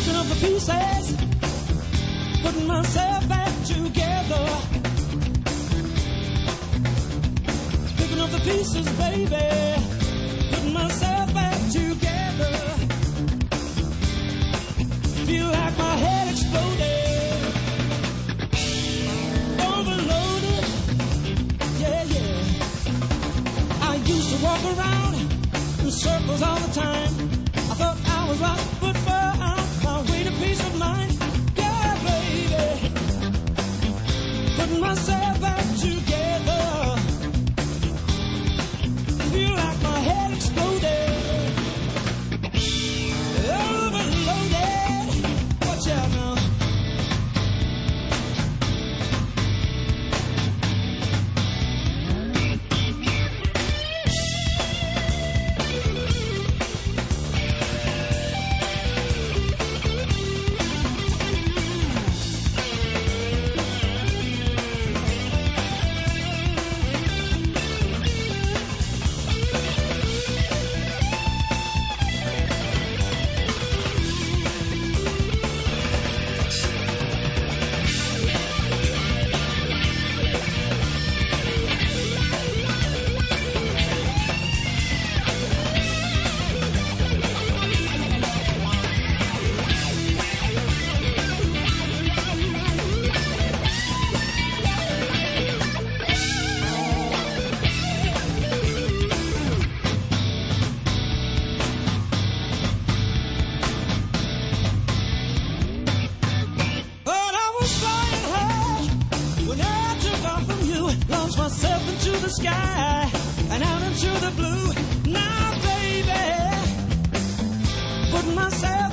Picking up the pieces, putting myself back together. Picking up the pieces, baby, putting myself back together. Feel like my head exploded, overloaded, yeah, yeah. I used to walk around in circles all the time. I thought I was right, but found my way to peace of mind. Yeah, baby, putting myself back together. Feel like my head exploded, overloaded. Watch out now. Launched myself into the sky and out into the blue. Now, baby, putting myself